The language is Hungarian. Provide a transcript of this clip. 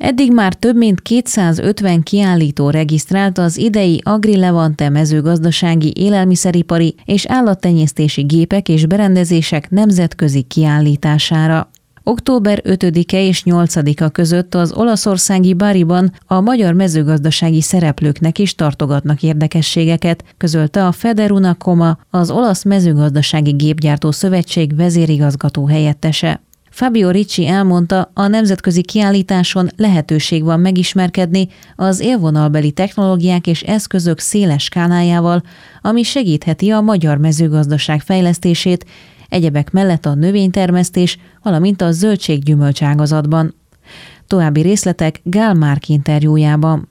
Eddig már több mint 250 kiállító regisztrált az idei Agri-Levante mezőgazdasági, élelmiszeripari és állattenyésztési gépek és berendezések nemzetközi kiállítására. Október 5-e és 8-a között az olaszországi Bariban a magyar mezőgazdasági szereplőknek is tartogatnak érdekességeket, közölte a Federuna Coma, az Olasz Mezőgazdasági Gépgyártó Szövetség vezérigazgató helyettese. Fabio Ricci elmondta, a nemzetközi kiállításon lehetőség van megismerkedni az élvonalbeli technológiák és eszközök széles skálájával, ami segítheti a magyar mezőgazdaság fejlesztését, egyebek mellett a növénytermesztés, valamint a zöldség-gyümölcs ágazatban. További részletek Gál Márk interjújában.